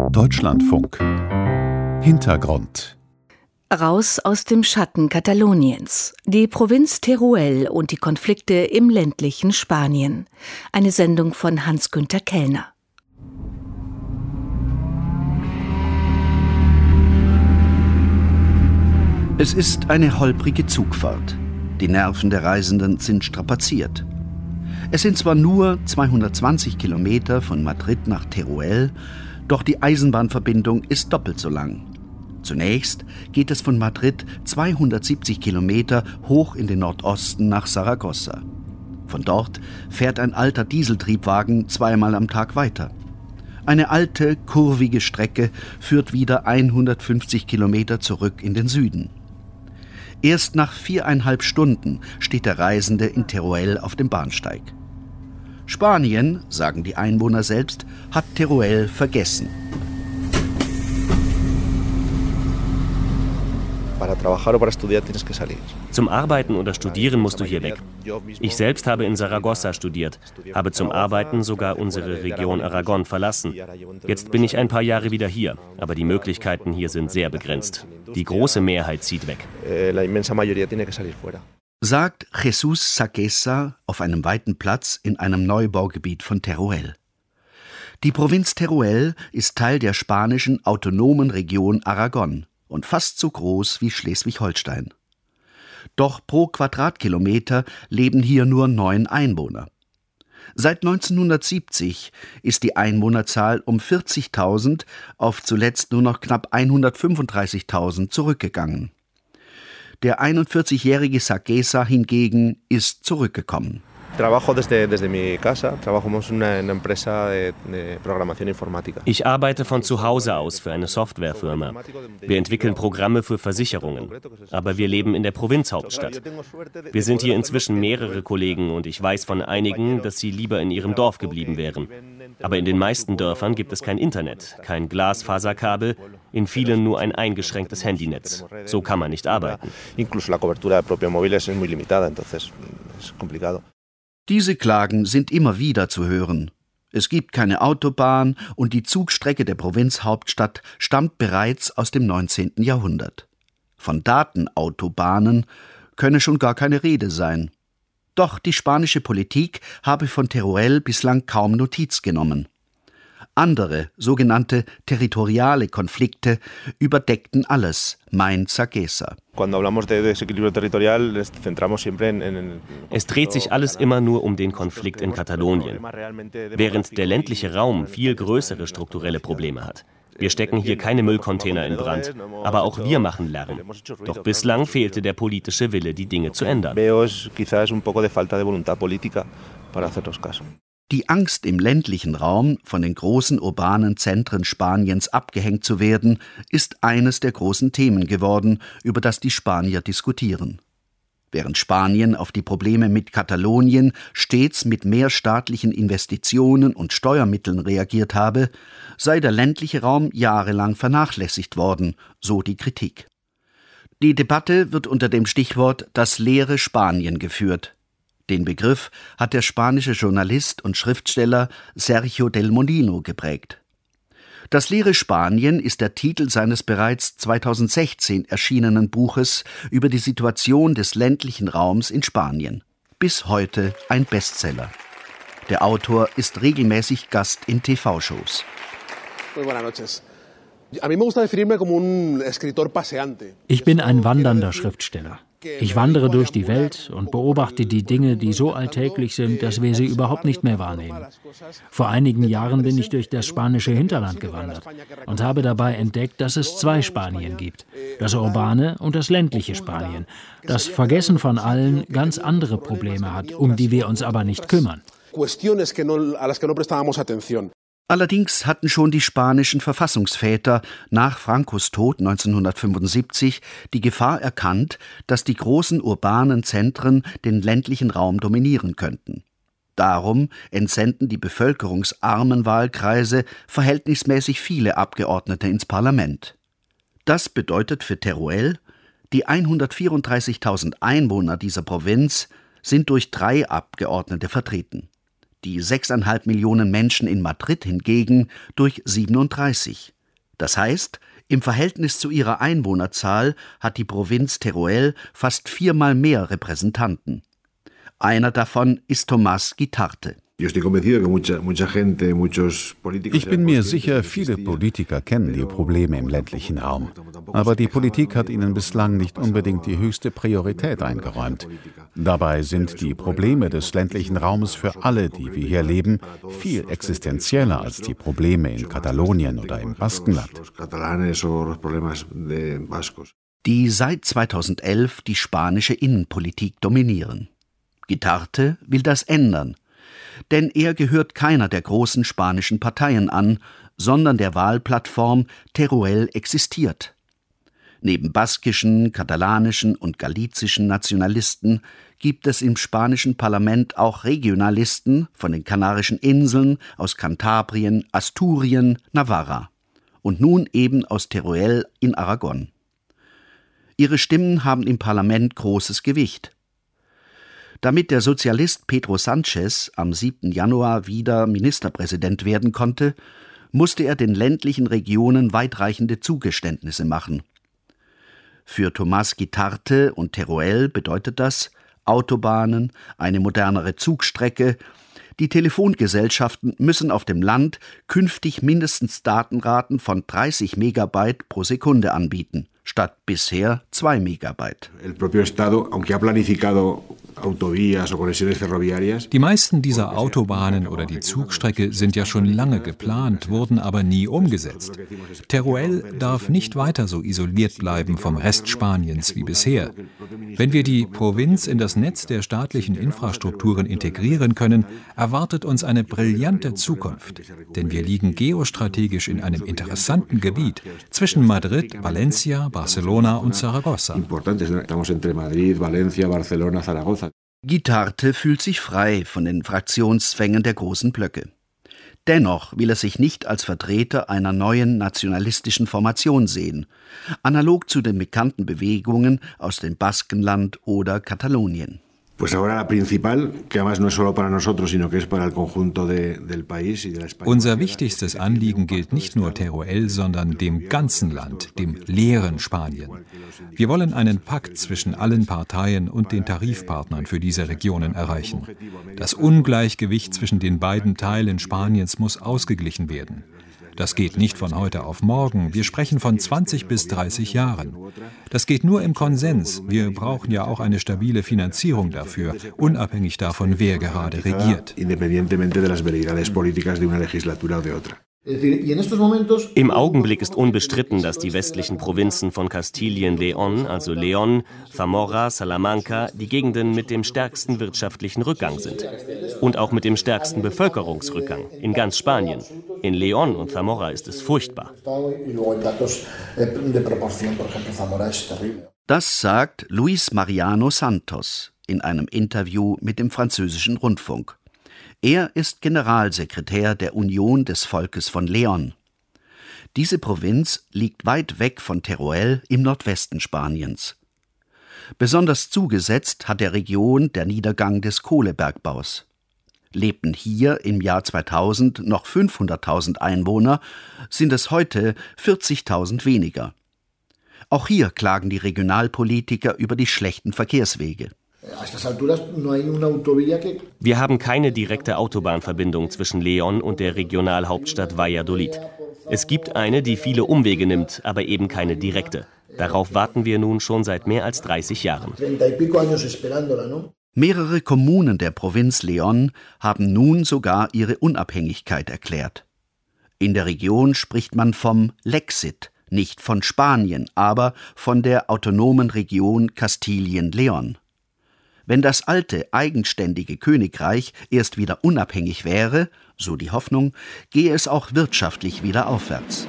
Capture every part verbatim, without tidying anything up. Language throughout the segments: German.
Deutschlandfunk. Hintergrund. Raus aus dem Schatten Kataloniens. Die Provinz Teruel und die Konflikte im ländlichen Spanien. Eine Sendung von Hans-Günther Kellner. Es ist eine holprige Zugfahrt. Die Nerven der Reisenden sind strapaziert. Es sind zwar nur zweihundertzwanzig Kilometer von Madrid nach Teruel, doch die Eisenbahnverbindung ist doppelt so lang. Zunächst geht es von Madrid zweihundertsiebzig Kilometer hoch in den Nordosten nach Saragossa. Von dort fährt ein alter Dieseltriebwagen zweimal am Tag weiter. Eine alte, kurvige Strecke führt wieder hundertfünfzig Kilometer zurück in den Süden. Erst nach viereinhalb Stunden steht der Reisende in Teruel auf dem Bahnsteig. Spanien, sagen die Einwohner selbst, hat Teruel vergessen. Zum Arbeiten oder Studieren musst du hier weg. Ich selbst habe in Saragossa studiert, habe zum Arbeiten sogar unsere Region Aragon verlassen. Jetzt bin ich ein paar Jahre wieder hier, aber die Möglichkeiten hier sind sehr begrenzt. Die große Mehrheit zieht weg. Sagt Jesus Saquesa auf einem weiten Platz in einem Neubaugebiet von Teruel. Die Provinz Teruel ist Teil der spanischen autonomen Region Aragon und fast so groß wie Schleswig-Holstein. Doch pro Quadratkilometer leben hier nur neun Einwohner. Seit neunzehnhundertsiebzig ist die Einwohnerzahl um vierzigtausend auf zuletzt nur noch knapp hundertfünfunddreißigtausend zurückgegangen. Der einundvierzigjährige Saquesa hingegen ist zurückgekommen. Ich arbeite von zu Hause aus für eine Softwarefirma. Wir entwickeln Programme für Versicherungen. Aber wir leben in der Provinzhauptstadt. Wir sind hier inzwischen mehrere Kollegen und ich weiß von einigen, dass sie lieber in ihrem Dorf geblieben wären. Aber in den meisten Dörfern gibt es kein Internet, kein Glasfaserkabel, in vielen nur ein eingeschränktes Handynetz. So kann man nicht arbeiten. Diese Klagen sind immer wieder zu hören. Es gibt keine Autobahn und die Zugstrecke der Provinzhauptstadt stammt bereits aus dem neunzehnten Jahrhundert. Von Datenautobahnen könne schon gar keine Rede sein. Doch die spanische Politik habe von Teruel bislang kaum Notiz genommen. Andere, sogenannte territoriale Konflikte überdeckten alles, meint Saquesa. Es dreht sich alles immer nur um den Konflikt in Katalonien, während der ländliche Raum viel größere strukturelle Probleme hat. Wir stecken hier keine Müllcontainer in Brand, aber auch wir machen Lärm. Doch bislang fehlte der politische Wille, die Dinge zu ändern. Die Angst im ländlichen Raum, von den großen urbanen Zentren Spaniens abgehängt zu werden, ist eines der großen Themen geworden, über das die Spanier diskutieren. Während Spanien auf die Probleme mit Katalonien stets mit mehr staatlichen Investitionen und Steuermitteln reagiert habe, sei der ländliche Raum jahrelang vernachlässigt worden, so die Kritik. Die Debatte wird unter dem Stichwort »das leere Spanien« geführt. Den Begriff hat der spanische Journalist und Schriftsteller Sergio del Molino geprägt. »Das leere Spanien« ist der Titel seines bereits zweitausendsechzehn erschienenen Buches über die Situation des ländlichen Raums in Spanien. Bis heute ein Bestseller. Der Autor ist regelmäßig Gast in T V-Shows. Ich bin ein wandernder Schriftsteller. Ich wandere durch die Welt und beobachte die Dinge, die so alltäglich sind, dass wir sie überhaupt nicht mehr wahrnehmen. Vor einigen Jahren bin ich durch das spanische Hinterland gewandert und habe dabei entdeckt, dass es zwei Spanien gibt. Das urbane und das ländliche Spanien, das vergessen von allen ganz andere Probleme hat, um die wir uns aber nicht kümmern. Allerdings hatten schon die spanischen Verfassungsväter nach Francos Tod neunzehnhundertfünfundsiebzig die Gefahr erkannt, dass die großen urbanen Zentren den ländlichen Raum dominieren könnten. Darum entsenden die bevölkerungsarmen Wahlkreise verhältnismäßig viele Abgeordnete ins Parlament. Das bedeutet für Teruel, die hundertvierunddreißigtausend Einwohner dieser Provinz sind durch drei Abgeordnete vertreten. Die sechseinhalb Millionen Menschen in Madrid hingegen durch siebenunddreißig. Das heißt, im Verhältnis zu ihrer Einwohnerzahl hat die Provinz Teruel fast viermal mehr Repräsentanten. Einer davon ist Tomás Guitarte. Ich bin mir sicher, viele Politiker kennen die Probleme im ländlichen Raum. Aber die Politik hat ihnen bislang nicht unbedingt die höchste Priorität eingeräumt. Dabei sind die Probleme des ländlichen Raumes für alle, die wir hier leben, viel existenzieller als die Probleme in Katalonien oder im Baskenland. Die seit zweitausendelf die spanische Innenpolitik dominieren. Guitarte will das ändern. Denn er gehört keiner der großen spanischen Parteien an, sondern der Wahlplattform Teruel existiert. Neben baskischen, katalanischen und galizischen Nationalisten gibt es im spanischen Parlament auch Regionalisten von den Kanarischen Inseln, aus Kantabrien, Asturien, Navarra und nun eben aus Teruel in Aragon. Ihre Stimmen haben im Parlament großes Gewicht. Damit der Sozialist Pedro Sánchez am siebten Januar wieder Ministerpräsident werden konnte, musste er den ländlichen Regionen weitreichende Zugeständnisse machen. Für Tomás Guitarte und Teruel bedeutet das Autobahnen, eine modernere Zugstrecke. Die Telefongesellschaften müssen auf dem Land künftig mindestens Datenraten von dreißig Megabyte pro Sekunde anbieten, statt bisher zwei Megabyte. Die meisten dieser Autobahnen oder die Zugstrecke sind ja schon lange geplant, wurden aber nie umgesetzt. Teruel darf nicht weiter so isoliert bleiben vom Rest Spaniens wie bisher. Wenn wir die Provinz in das Netz der staatlichen Infrastrukturen integrieren können, erwartet uns eine brillante Zukunft. Denn wir liegen geostrategisch in einem interessanten Gebiet zwischen Madrid, Valencia, Barcelona und Zaragoza. Guitarte fühlt sich frei von den Fraktionszwängen der großen Blöcke. Dennoch will er sich nicht als Vertreter einer neuen nationalistischen Formation sehen, analog zu den bekannten Bewegungen aus dem Baskenland oder Katalonien. Unser wichtigstes Anliegen gilt nicht nur Teruel, sondern dem ganzen Land, dem leeren Spanien. Wir wollen einen Pakt zwischen allen Parteien und den Tarifpartnern für diese Regionen erreichen. Das Ungleichgewicht zwischen den beiden Teilen Spaniens muss ausgeglichen werden. Das geht nicht von heute auf morgen. Wir sprechen von zwanzig bis dreißig Jahren. Das geht nur im Konsens. Wir brauchen ja auch eine stabile Finanzierung dafür, unabhängig davon, wer gerade regiert. Im Augenblick ist unbestritten, dass die westlichen Provinzen von Kastilien-León, also León, Zamora, Salamanca, die Gegenden mit dem stärksten wirtschaftlichen Rückgang sind. Und auch mit dem stärksten Bevölkerungsrückgang in ganz Spanien. In León und Zamora ist es furchtbar. Das sagt Luis Mariano Santos in einem Interview mit dem französischen Rundfunk. Er ist Generalsekretär der Union des Volkes von León. Diese Provinz liegt weit weg von Teruel im Nordwesten Spaniens. Besonders zugesetzt hat der Region der Niedergang des Kohlebergbaus. Lebten hier im Jahr zweitausend noch fünfhunderttausend Einwohner, sind es heute vierzigtausend weniger. Auch hier klagen die Regionalpolitiker über die schlechten Verkehrswege. Wir haben keine direkte Autobahnverbindung zwischen León und der Regionalhauptstadt Valladolid. Es gibt eine, die viele Umwege nimmt, aber eben keine direkte. Darauf warten wir nun schon seit mehr als dreißig Jahren. Mehrere Kommunen der Provinz León haben nun sogar ihre Unabhängigkeit erklärt. In der Region spricht man vom Lexit, nicht von Spanien, aber von der autonomen Region Kastilien-León. Wenn das alte, eigenständige Königreich erst wieder unabhängig wäre, so die Hoffnung, gehe es auch wirtschaftlich wieder aufwärts.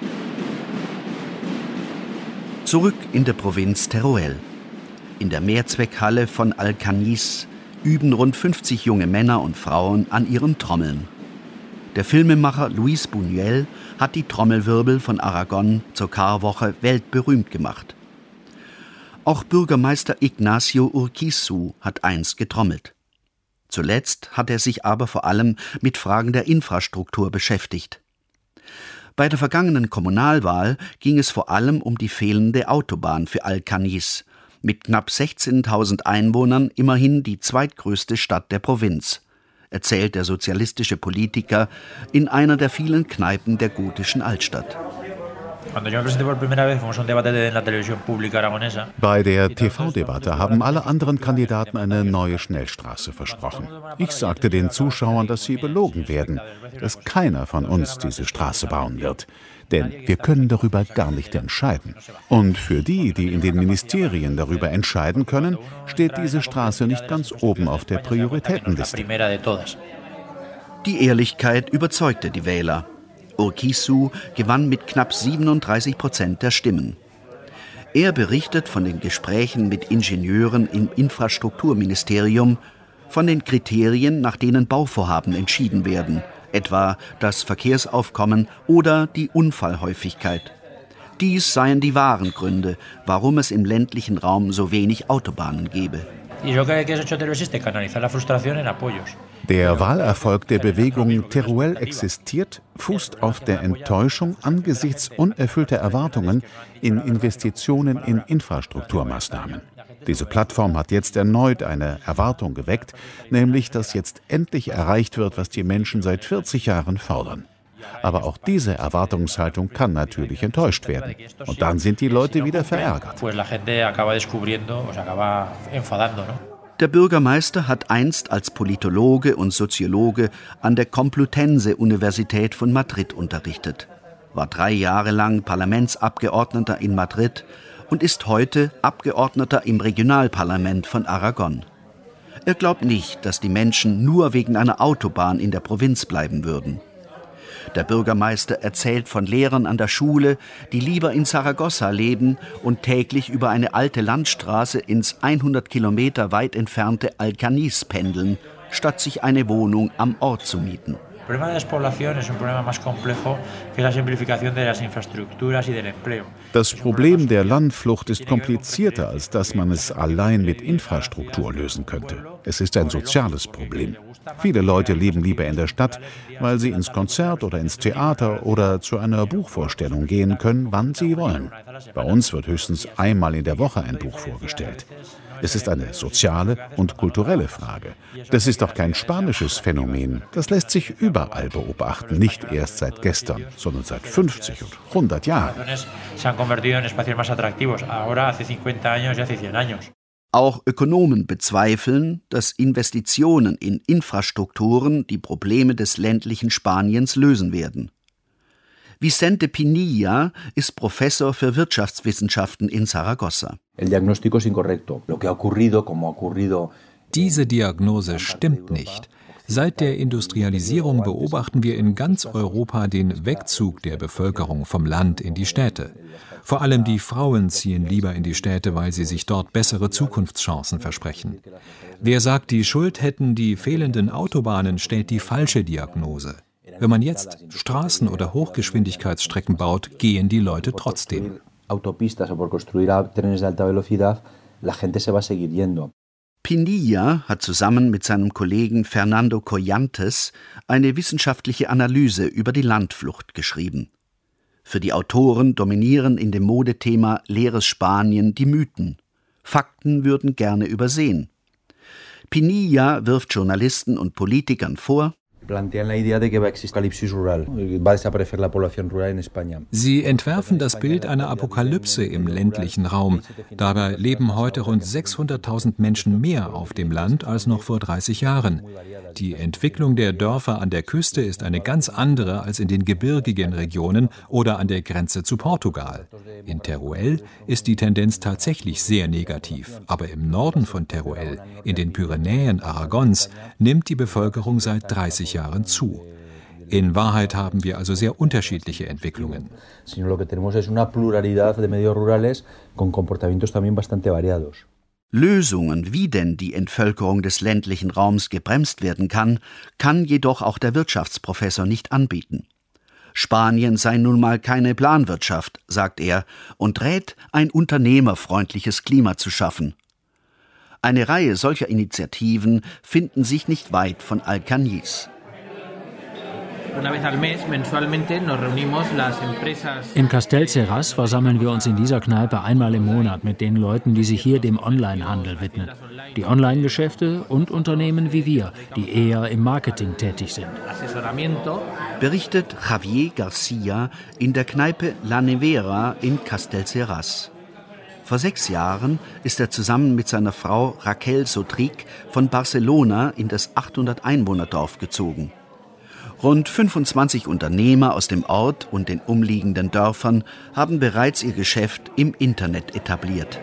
Zurück in der Provinz Teruel. In der Mehrzweckhalle von Alcañiz üben rund fünfzig junge Männer und Frauen an ihren Trommeln. Der Filmemacher Luis Buñuel hat die Trommelwirbel von Aragon zur Karwoche weltberühmt gemacht. Auch Bürgermeister Ignacio Urquizu hat einst getrommelt. Zuletzt hat er sich aber vor allem mit Fragen der Infrastruktur beschäftigt. Bei der vergangenen Kommunalwahl ging es vor allem um die fehlende Autobahn für Alcañiz, mit knapp sechzehntausend Einwohnern immerhin die zweitgrößte Stadt der Provinz, erzählt der sozialistische Politiker in einer der vielen Kneipen der gotischen Altstadt. Bei der T V-Debatte haben alle anderen Kandidaten eine neue Schnellstraße versprochen. Ich sagte den Zuschauern, dass sie belogen werden, dass keiner von uns diese Straße bauen wird. Denn wir können darüber gar nicht entscheiden. Und für die, die in den Ministerien darüber entscheiden können, steht diese Straße nicht ganz oben auf der Prioritätenliste. Die Ehrlichkeit überzeugte die Wähler. Urquizu gewann mit knapp siebenunddreißig Prozent der Stimmen. Er berichtet von den Gesprächen mit Ingenieuren im Infrastrukturministerium, von den Kriterien, nach denen Bauvorhaben entschieden werden, etwa das Verkehrsaufkommen oder die Unfallhäufigkeit. Dies seien die wahren Gründe, warum es im ländlichen Raum so wenig Autobahnen gebe. Der Wahlerfolg der Bewegung Teruel existiert, fußt auf der Enttäuschung angesichts unerfüllter Erwartungen in Investitionen in Infrastrukturmaßnahmen. Diese Plattform hat jetzt erneut eine Erwartung geweckt, nämlich, dass jetzt endlich erreicht wird, was die Menschen seit vierzig Jahren fordern. Aber auch diese Erwartungshaltung kann natürlich enttäuscht werden. Und dann sind die Leute wieder verärgert. Der Bürgermeister hat einst als Politologe und Soziologe an der Complutense-Universität von Madrid unterrichtet, war drei Jahre lang Parlamentsabgeordneter in Madrid und ist heute Abgeordneter im Regionalparlament von Aragon. Er glaubt nicht, dass die Menschen nur wegen einer Autobahn in der Provinz bleiben würden. Der Bürgermeister erzählt von Lehrern an der Schule, die lieber in Saragossa leben und täglich über eine alte Landstraße ins hundert Kilometer weit entfernte Alcañiz pendeln, statt sich eine Wohnung am Ort zu mieten. Das Problem der Landflucht ist komplizierter, als dass man es allein mit Infrastruktur lösen könnte. Es ist ein soziales Problem. Viele Leute leben lieber in der Stadt, weil sie ins Konzert oder ins Theater oder zu einer Buchvorstellung gehen können, wann sie wollen. Bei uns wird höchstens einmal in der Woche ein Buch vorgestellt. Es ist eine soziale und kulturelle Frage. Das ist doch kein spanisches Phänomen. Das lässt sich überall beobachten, nicht erst seit gestern, sondern seit fünfzig und hundert Jahren. Auch Ökonomen bezweifeln, dass Investitionen in Infrastrukturen die Probleme des ländlichen Spaniens lösen werden. Vicente Pinilla ist Professor für Wirtschaftswissenschaften in Saragossa. Diese Diagnose stimmt nicht. Seit der Industrialisierung beobachten wir in ganz Europa den Wegzug der Bevölkerung vom Land in die Städte. Vor allem die Frauen ziehen lieber in die Städte, weil sie sich dort bessere Zukunftschancen versprechen. Wer sagt, die Schuld hätten die fehlenden Autobahnen, stellt die falsche Diagnose. Wenn man jetzt Straßen oder Hochgeschwindigkeitsstrecken baut, gehen die Leute trotzdem. Pinilla hat zusammen mit seinem Kollegen Fernando Collantes eine wissenschaftliche Analyse über die Landflucht geschrieben. Für die Autoren dominieren in dem Modethema leeres Spanien die Mythen. Fakten würden gerne übersehen. Pinilla wirft Journalisten und Politikern vor, Sie entwerfen das Bild einer Apokalypse im ländlichen Raum. Dabei leben heute rund sechshunderttausend Menschen mehr auf dem Land als noch vor dreißig Jahren. Die Entwicklung der Dörfer an der Küste ist eine ganz andere als in den gebirgigen Regionen oder an der Grenze zu Portugal. In Teruel ist die Tendenz tatsächlich sehr negativ. Aber im Norden von Teruel, in den Pyrenäen Aragons, nimmt die Bevölkerung seit dreißig Jahren zu. In Wahrheit haben wir also sehr unterschiedliche Entwicklungen. Lösungen, wie denn die Entvölkerung des ländlichen Raums gebremst werden kann, kann jedoch auch der Wirtschaftsprofessor nicht anbieten. Spanien sei nun mal keine Planwirtschaft, sagt er, und rät, ein unternehmerfreundliches Klima zu schaffen. Eine Reihe solcher Initiativen finden sich nicht weit von Alcañiz. In Castellseràs versammeln wir uns in dieser Kneipe einmal im Monat mit den Leuten, die sich hier dem Onlinehandel widmen. Die Online-Geschäfte und Unternehmen wie wir, die eher im Marketing tätig sind. Berichtet Javier Garcia in der Kneipe La Nevera in Castellseràs. Vor sechs Jahren ist er zusammen mit seiner Frau Raquel Sotric von Barcelona in das achthundert Einwohner-Dorf gezogen. Rund fünfundzwanzig Unternehmer aus dem Ort und den umliegenden Dörfern haben bereits ihr Geschäft im Internet etabliert.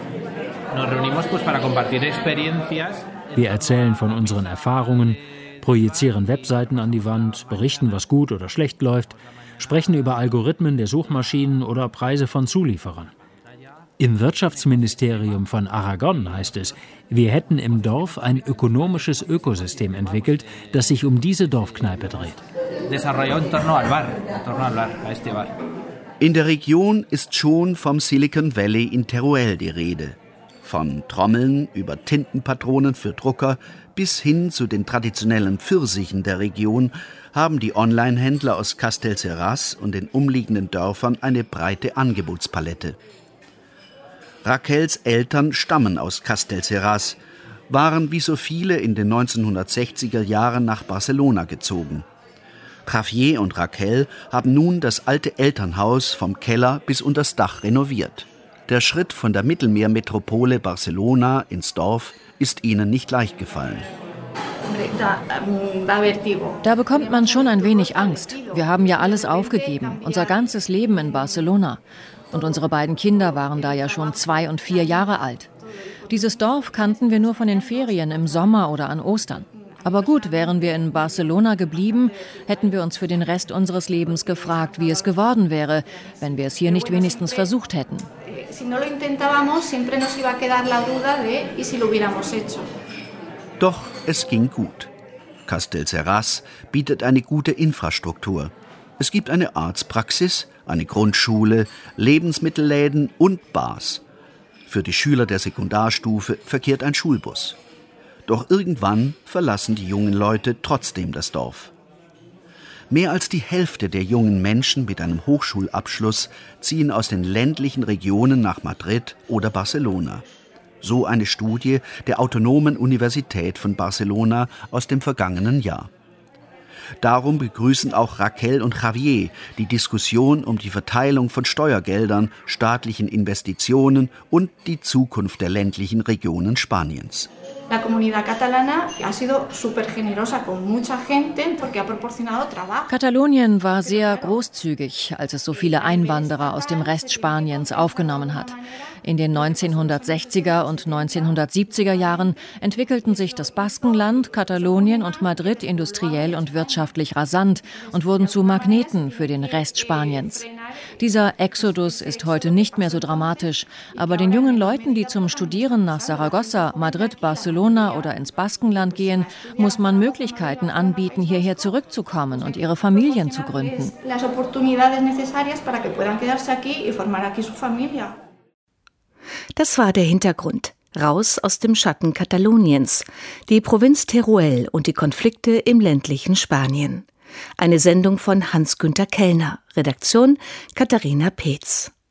Wir erzählen von unseren Erfahrungen, projizieren Webseiten an die Wand, berichten, was gut oder schlecht läuft, sprechen über Algorithmen der Suchmaschinen oder Preise von Zulieferern. Im Wirtschaftsministerium von Aragon heißt es, wir hätten im Dorf ein ökonomisches Ökosystem entwickelt, das sich um diese Dorfkneipe dreht. In der Region ist schon vom Silicon Valley in Teruel die Rede. Von Trommeln über Tintenpatronen für Drucker bis hin zu den traditionellen Pfirsichen der Region haben die Online-Händler aus Castellseràs und den umliegenden Dörfern eine breite Angebotspalette. Raquels Eltern stammen aus Castellseràs, waren wie so viele in den neunzehnhundertsechziger Jahren nach Barcelona gezogen. Javier und Raquel haben nun das alte Elternhaus vom Keller bis unters Dach renoviert. Der Schritt von der Mittelmeermetropole Barcelona ins Dorf ist ihnen nicht leicht gefallen. Da bekommt man schon ein wenig Angst. Wir haben ja alles aufgegeben, unser ganzes Leben in Barcelona. Und unsere beiden Kinder waren da ja schon zwei und vier Jahre alt. Dieses Dorf kannten wir nur von den Ferien im Sommer oder an Ostern. Aber gut, wären wir in Barcelona geblieben, hätten wir uns für den Rest unseres Lebens gefragt, wie es geworden wäre, wenn wir es hier nicht wenigstens versucht hätten. Doch es ging gut. Castellseràs bietet eine gute Infrastruktur. Es gibt eine Arztpraxis, eine Grundschule, Lebensmittelläden und Bars. Für die Schüler der Sekundarstufe verkehrt ein Schulbus. Doch irgendwann verlassen die jungen Leute trotzdem das Dorf. Mehr als die Hälfte der jungen Menschen mit einem Hochschulabschluss ziehen aus den ländlichen Regionen nach Madrid oder Barcelona. So eine Studie der Autonomen Universität von Barcelona aus dem vergangenen Jahr. Darum begrüßen auch Raquel und Javier die Diskussion um die Verteilung von Steuergeldern, staatlichen Investitionen und die Zukunft der ländlichen Regionen Spaniens. Katalonien war sehr großzügig, als es so viele Einwanderer aus dem Rest Spaniens aufgenommen hat. In den neunzehnhundertsechziger und neunzehnhundertsiebziger Jahren entwickelten sich das Baskenland, Katalonien und Madrid industriell und wirtschaftlich rasant und wurden zu Magneten für den Rest Spaniens. Dieser Exodus ist heute nicht mehr so dramatisch, aber den jungen Leuten, die zum Studieren nach Saragossa, Madrid, Barcelona oder ins Baskenland gehen, muss man Möglichkeiten anbieten, hierher zurückzukommen und ihre Familien zu gründen. Das war der Hintergrund. Raus aus dem Schatten Kataloniens. Die Provinz Teruel und die Konflikte im ländlichen Spanien. Eine Sendung von Hans-Günter Kellner. Redaktion Katharina Peetz.